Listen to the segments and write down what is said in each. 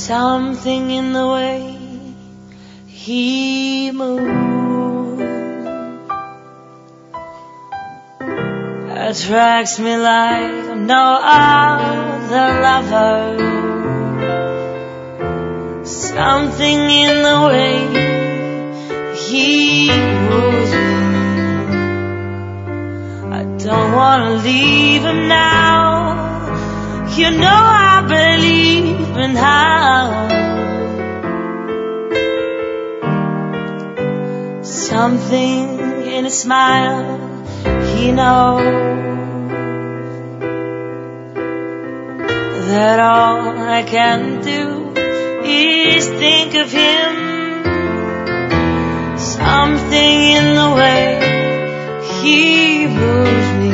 Something in the way he moves attracts me like no other lover. Something in the way he moves me. I don't wanna leave him now. You know I believe in how something in his smile he knows that all I can do is think of him. Something in the way he moves me.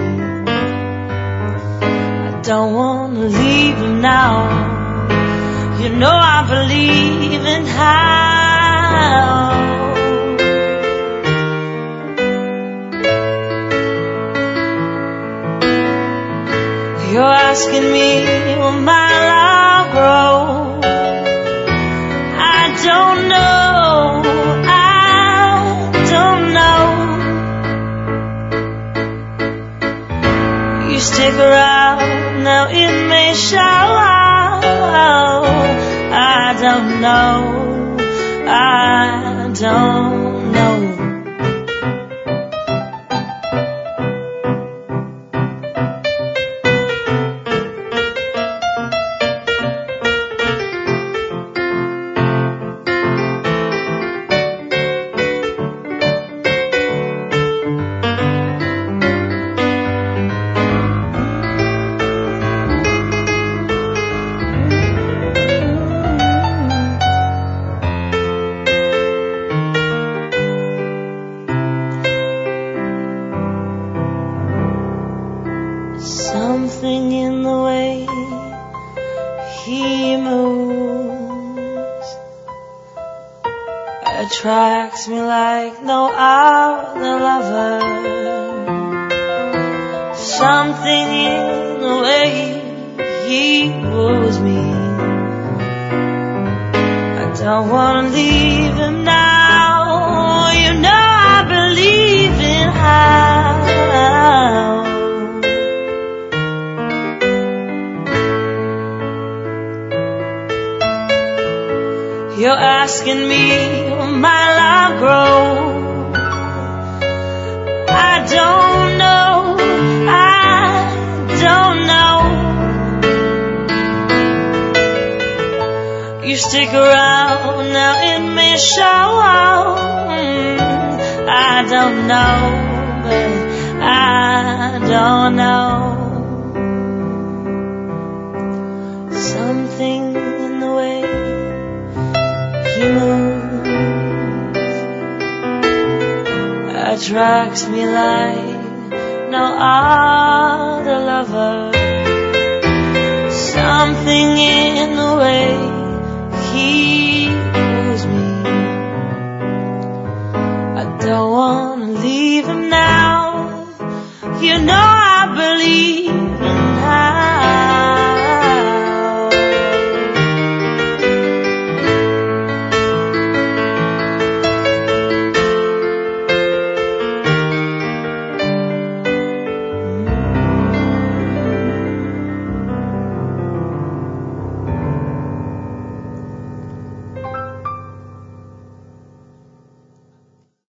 I don't wanna leave him now. You know I believe in how you're asking me, will my love grow? I don't know, I don't know. You stick around, now it may show. I don't know, I don't know. Something in the way he moves attracts me like no other lover. Something in the way he woos me. I don't wanna leave him now. You know I believe in how you're asking me, will my love grow? I don't know, I don't know. You stick around, now it may show. I don't know, but I don't know. Something in the way he moves attracts me like no other lover. Something in the way he moves me. I don't wanna leave him now. You know